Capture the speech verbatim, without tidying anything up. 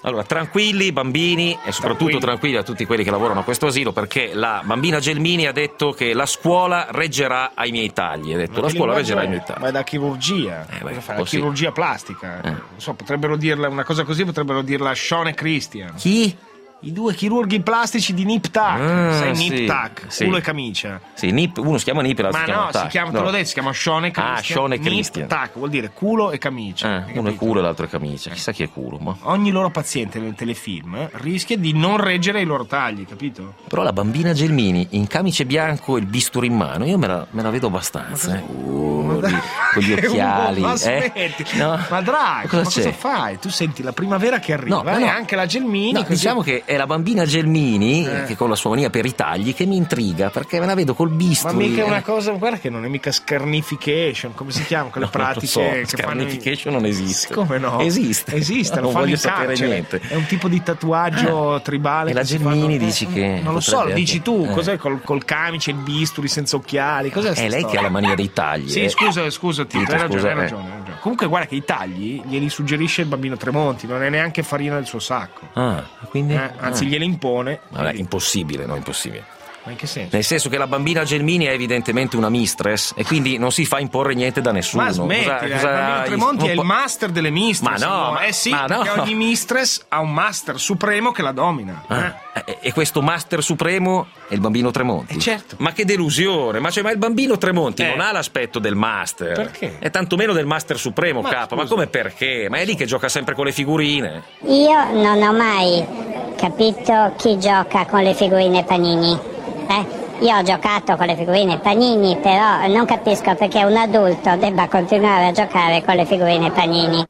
Allora, tranquilli bambini e soprattutto tranquilli. tranquilli a tutti quelli che lavorano a questo asilo, perché la bambina Gelmini ha detto che la scuola reggerà ai miei tagli. Ha detto ma la scuola reggerà ai miei tagli. Ma è da chirurgia, eh, beh, fa la chirurgia sì. plastica. Eh. Non so, potrebbero dirla una cosa così, potrebbero dirla Sean e Christian. Chi? I due chirurghi plastici di Nip Tuck, ah, sai sì, Nip Tuck, sì. culo e camicia. Sì, Nip, uno si chiama Nip e l'altro ma si chiama no, Tuck. si chiama, no. te l'ho detto, si chiama Sean e Christian. Ah, Sean e Christian. Nip Tuck vuol dire culo e camicia. Eh, uno è culo e l'altro è camicia. Chissà chi è culo. Ma... ogni loro paziente nel telefilm rischia di non reggere i loro tagli, capito? Però la bambina Gelmini in camice bianco e il bisturi in mano, io me la, me la vedo abbastanza. Eh. Uh, ma con gli occhiali. Ma aspetti. Eh? No. Ma Drag, cosa, ma cosa fai? Tu senti la primavera che arriva, no, e no. anche la Gelmini. No, così... diciamo che è la bambina Gelmini. Eh. Che con la sua mania per i tagli che mi intriga, perché me la vedo col bisturi. Ma mica è una cosa, guarda che non è mica scarnification, come si chiama quelle no, pratiche so. che scarnification fanno... non esiste. Come no? Esiste. Esiste, non lo fanno voglio in sapere carcere. niente. È un tipo di tatuaggio ah. tribale. E la Gelmini dici che non lo so, lo dici tu, eh. cos'è col, col camice, il bisturi senza occhiali, cos'è? È lei storia? che ha la mania dei tagli. Sì, eh. scusa, scusa, ti, Dita, hai ragione, scusa, hai ragione, hai ragione. Comunque guarda che i tagli glieli suggerisce il bambino Tremonti, non è neanche farina del suo sacco. Ah, quindi eh, anzi ah. gliele impone. Vabbè, impossibile, no, impossibile. Ma in che senso? Nel senso che la bambina Gelmini è evidentemente una mistress e quindi non si fa imporre niente da nessuno. Ma smetti, cosa, cosa... il bambino Tremonti è il master delle mistress. Ma no, ma, eh sì, ma perché no. ogni mistress ha un master supremo che la domina. Ah, eh? E questo master supremo è il bambino Tremonti. Eh certo. Ma che delusione! Ma, cioè, ma il bambino Tremonti eh. non ha l'aspetto del master. Perché? E tantomeno del master supremo, ma capo. Scusa. Ma come perché? Ma è lì che gioca sempre con le figurine. Io non ho mai capito chi gioca con le figurine Panini. Eh? Io ho giocato con le figurine Panini, però non capisco perché un adulto debba continuare a giocare con le figurine Panini.